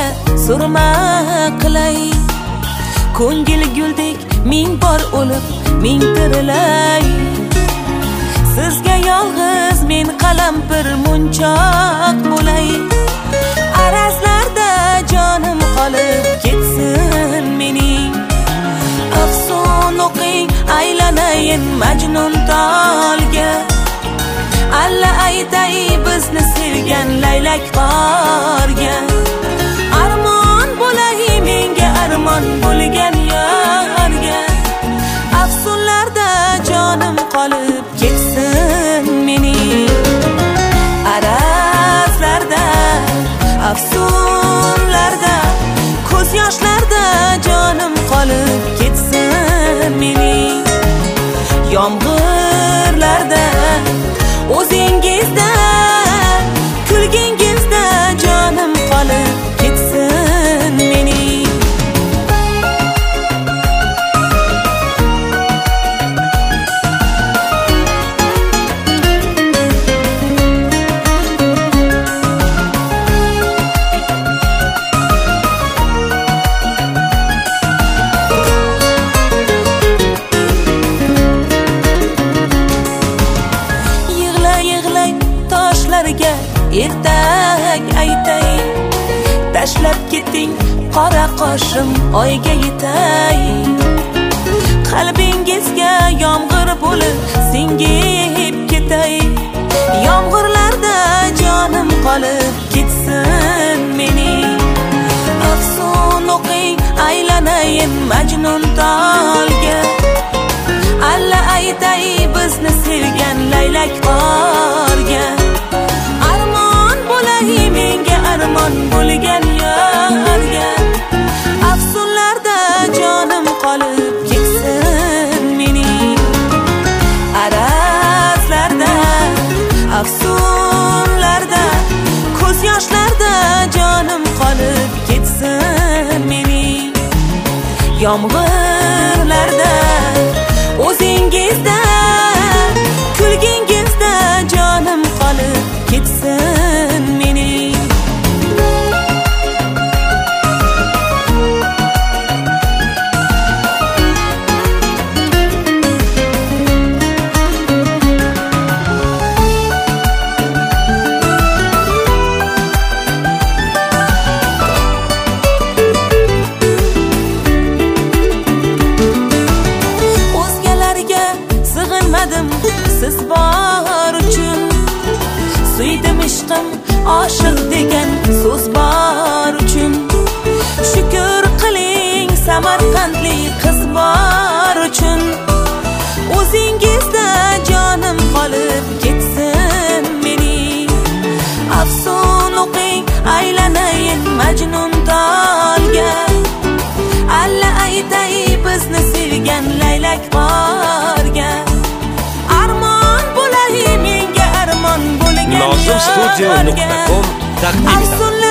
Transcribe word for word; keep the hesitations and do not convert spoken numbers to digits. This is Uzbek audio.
surma qilay. Ko'ngil guldek ming bor o'lib ming tirilay. Sizga yolg'iz men qalampir munchoq bo'lay. Arazlarda jonim qolib ketsin mening. Afson o'qing aylanayin Majnun tolga. Alla aytay bizni sevgan laylak qorga. Armon bo'lay menga armon bo'lgan yorga. Afsunlarda jonim qolib ketsin mening. Arazlarda afsunlarda ko'z yoshlarda jonim qolib ketsin mening. Yomg'irlarda o'zingizda kulgingizda jonim qolib ketsin mening. Ertak aytay, tashlab keting qora qoshim oyga yetay. Qalbingizga yomg'ir bo'lib singib ketay. Yomg'irlarda jonim qolib ketsin mening. Afson o'qing aylanayin Majnun tolga. Alla aytay bizni sevgan laylak qorga. Menga armon bo'lgan yorga. Afsunlarda jonim qolib ketsin mening. Arazlarda afsunlarda ko'z yoshlarda jonim qolib ketsin mening. Yomg'irlarda o'zingizda kulgingizda jonim qolib ketsin mening. O'zgalarga sig'inmadim siz bor uchun. Suydim ishqim oshiq degan so'z bor uchun. Shukr qiling Samarqandli qiz bor uchun. O'zingizda jonim qolib ketsin mening. Afson o'qing aylanayin Majnun tolga. Alla aytay bizni sevgan laylak qorga. Armon bo'lay menga armon bo'lgan Nozim studio nuqta com taqdim etadi.